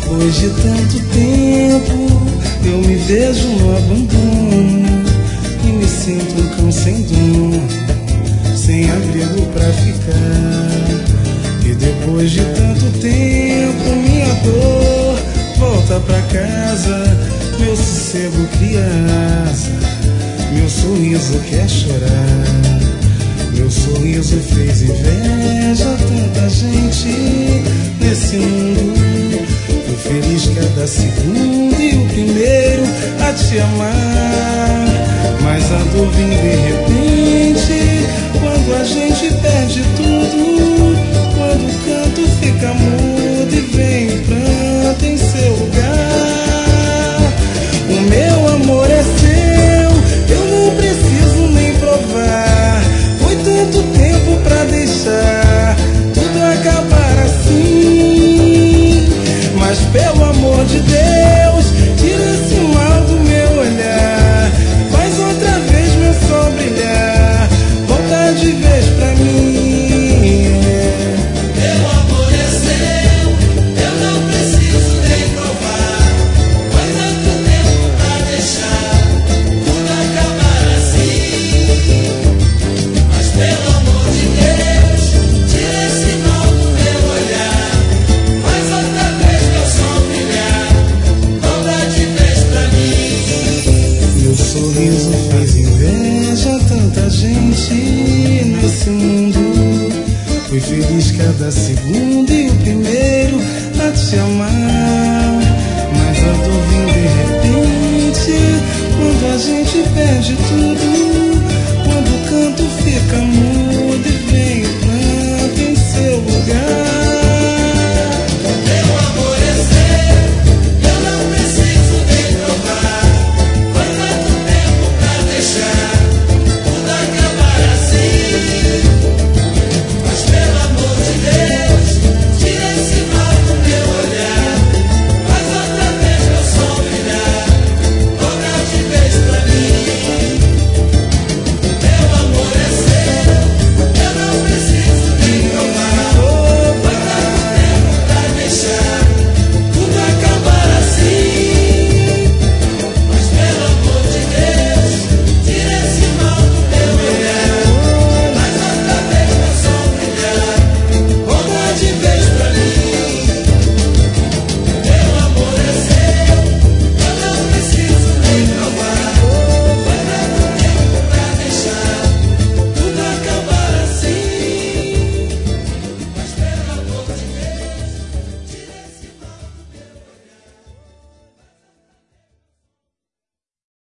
Depois de tanto tempo, eu me vejo no abandono e me sinto um cão sem dono, sem abrigo pra ficar. E depois de tanto tempo, minha dor volta pra casa, meu sossego cria asa, meu sorriso quer chorar. Meu sorriso fez inveja a tanta gente nesse mundo. Fui feliz cada segundo e o primeiro a te amar. Mas a dor vem de repente, quando a gente perde tudo, quando o canto fica mudo e vem o pranto em seu lugar. O meu amor é seu, eu não preciso nem provar. Foi tanto tempo pra deixar tudo acabar assim. Mas pelo amor de Deus, tira esse mal do meu olhar. Faz outra vez meu sol brilhar, volta de vez pra mim. Meu amor é seu, eu não preciso nem provar. Foi tanto tempo pra deixar tudo acabar assim. Mas pelo amor de Deus, tira esse mal do meu olhar. Faz outra vez meu sol brilhar, volta de vez pra mim. Meu sorriso fez inveja a tanta gente nesse mundo. Fui feliz cada segundo e o primeiro a te amar. Mas a dor vem de repente, quando a gente perde tudo,